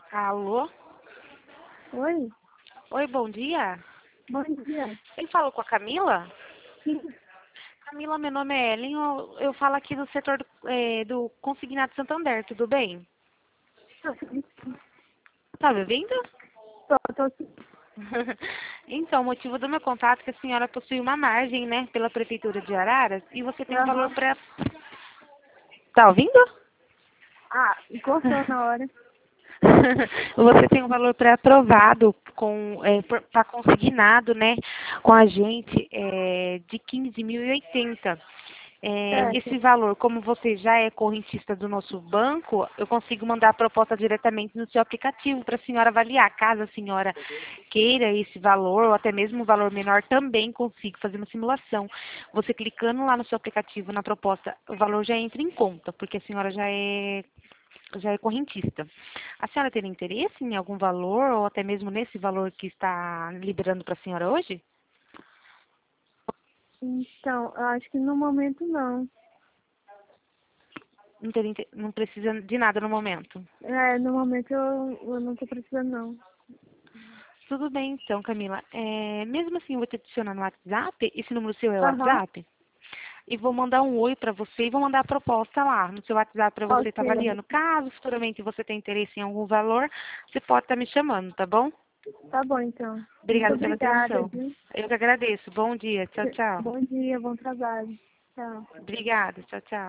Alô? Oi, Oi, bom dia. bom dia. Eu falo com a Camila? Sim, Camila, meu nome é Ellen. Eu falo aqui do setor do Consignado Santander, tudo bem? Tá me ouvindo? tô sim. Então, o motivo do meu contato é que a senhora possui uma margem, né, pela Prefeitura de Araras e você tem um valor Aham. para... Tá ouvindo? Ah, cortou na hora. Você tem um valor pré-aprovado para consignado, né, com a gente de 15.080. Certo. Esse valor, como você já é correntista do nosso banco, eu consigo mandar a proposta diretamente no seu aplicativo para a senhora avaliar. Caso a senhora queira esse valor, ou até mesmo um valor menor, também consigo fazer uma simulação. Você clicando lá no seu aplicativo, na proposta, o valor já entra em conta, porque a senhora já é correntista. A senhora teria interesse em algum valor, ou até mesmo nesse valor que está liberando para a senhora hoje? Então, eu acho que no momento não. Não precisa de nada no momento. No momento eu não tô precisando não. Tudo bem, então, Camila. Mesmo assim, eu vou te adicionar no WhatsApp. Esse número seu é o Aham, WhatsApp? E vou mandar um oi para você e vou mandar a proposta lá no seu WhatsApp para você estar ok. avaliando. Caso futuramente você tenha interesse em algum valor, você pode estar me chamando, tá bom? Tá bom, então. Muito Obrigada pela obrigada, atenção. viu? Eu que agradeço. Bom dia. Tchau, tchau. Bom dia, bom trabalho. Tchau. Obrigada. Tchau, tchau.